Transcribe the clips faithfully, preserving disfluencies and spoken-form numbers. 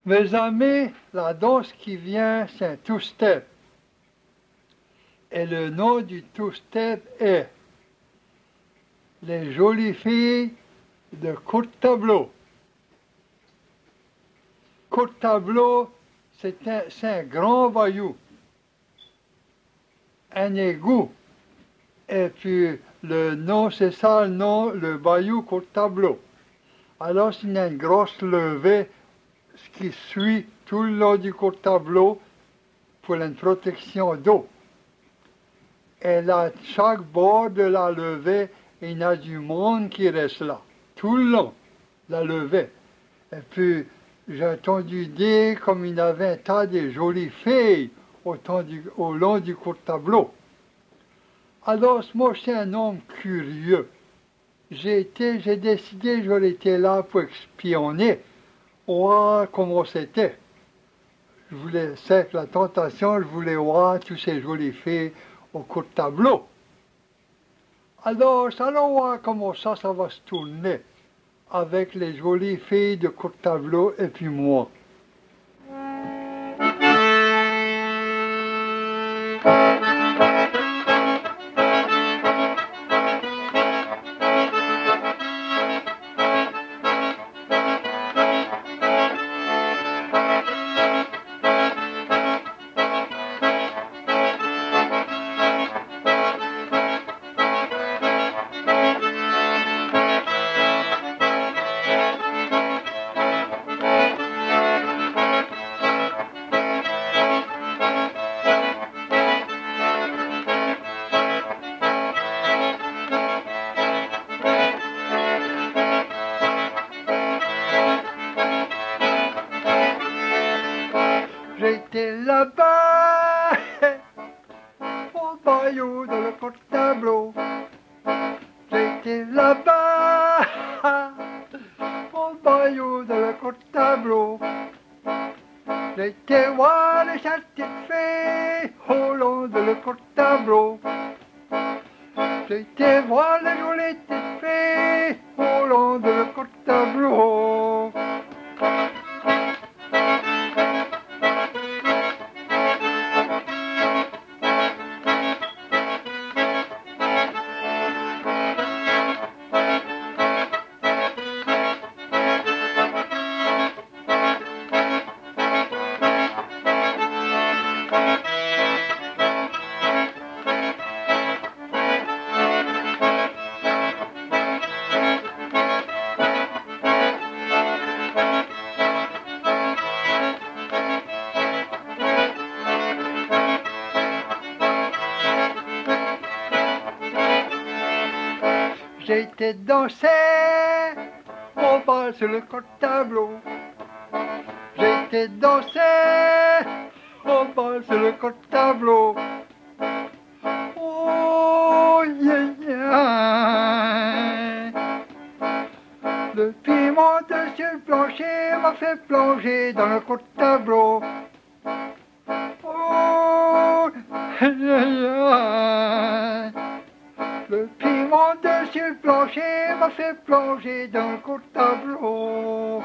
Mes amis, la danse qui vient, c'est un two-step. Et le nom du two-step est Les jolies filles de Côte-Tableau. Côte-Tableau, c'est un, c'est un grand bayou, un égout. Et puis le nom, c'est ça le nom, le bayou Côte-Tableau. Alors il y a une grosse levée qui suit tout le long du Côte-Tableau pour une protection d'eau. Et là, chaque bord de la levée, il y a du monde qui reste là, tout le long, la levée. Et puis, j'ai entendu dire comme il y avait un tas de jolies filles au, du, au long du Côte-Tableau. Alors, moi, je suis un homme curieux. J'ai été, j'ai décidé, j'aurais été là pour espionner, voir comment c'était. Je voulais, c'est la tentation, je voulais voir toutes ces jolies filles au Côte-Tableau. Alors, allons voir comment ça, ça va se tourner avec les jolies filles de Côte-Tableau et puis moi. J'étais là-bas, au bayou de le Côte-Tableau. J'étais là-bas, au bayou de le Côte-Tableau. J'étais voir les petites filles au long de le Côte-Tableau. J'étais voir les jolies petites filles au long de le Côte-Tableau. J'ai été danser au bal sur le Côte-Tableau. J'ai été danser au bal sur le Côte-Tableau. Oh yeah, yeah. Le piment sur le plancher m'a fait plonger dans le Côte-Tableau. Oh yeah, yeah. Le piment dessus le plancher m'a fait plonger dans le Côte-Tableau.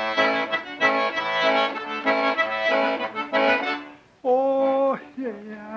Oh, yeah, yeah.